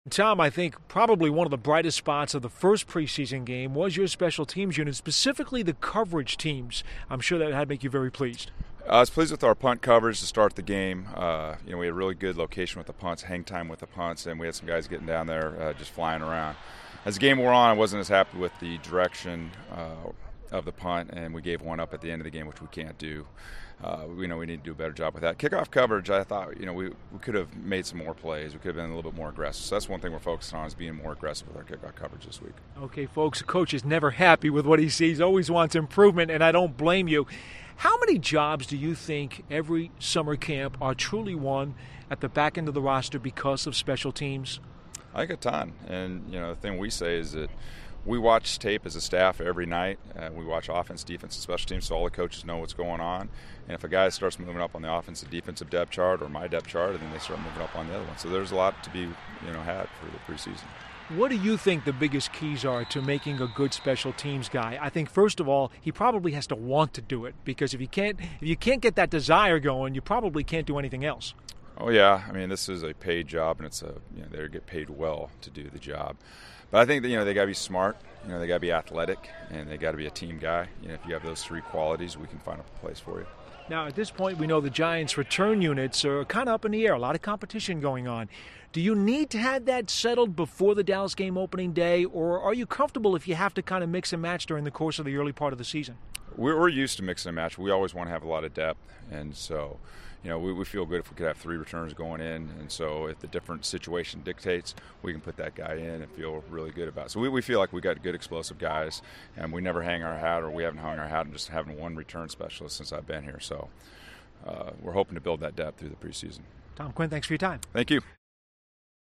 Tom, I think probably one of the brightest spots of the first preseason game was your special teams unit, specifically the coverage teams. I'm sure that had to make you very pleased. I was pleased with our punt coverage to start the game. We had really good location with the punts, hang time with the punts, and we had some guys getting down there just flying around. As the game wore on, I wasn't as happy with the direction of the punt, and we gave one up at the end of the game, which we can't do. We know we need to do a better job with that. Kickoff coverage, I thought, we could have made some more plays. We could have been a little bit more aggressive. So that's one thing we're focused on, is being more aggressive with our kickoff coverage this week. Okay, folks, the coach is never happy with what he sees, always wants improvement, and I don't blame you. How many jobs do you think every summer camp are truly won at the back end of the roster because of special teams? I think a ton. And, the thing we say is that we watch tape as a staff every night. We watch offense, defense, and special teams, so all the coaches know what's going on. And if a guy starts moving up on the offensive, defensive depth chart or my depth chart, then they start moving up on the other one. So there's a lot to be, had for the preseason. What do you think the biggest keys are to making a good special teams guy? I think, first of all, he probably has to want to do it, because if you can't get that desire going, you probably can't do anything else. Oh yeah, this is a paid job, and it's they get paid well to do the job. But I think that they got to be smart, they got to be athletic, and they got to be a team guy. If you have those three qualities, we can find a place for you. Now, at this point, we know the Giants' return units are kind of up in the air. A lot of competition going on. Do you need to have that settled before the Dallas game opening day, or are you comfortable if you have to kind of mix and match during the course of the early part of the season? We're used to mix and match. We always want to have a lot of depth, and so we feel good if we could have three returners going in, and so if the different situation dictates, we can put that guy in and feel really good about it. So we feel like we got good explosive guys, and we never hang our hat, or we haven't hung our hat on just having one return specialist since I've been here. So we're hoping to build that depth through the preseason. Tom Quinn, thanks for your time. Thank you.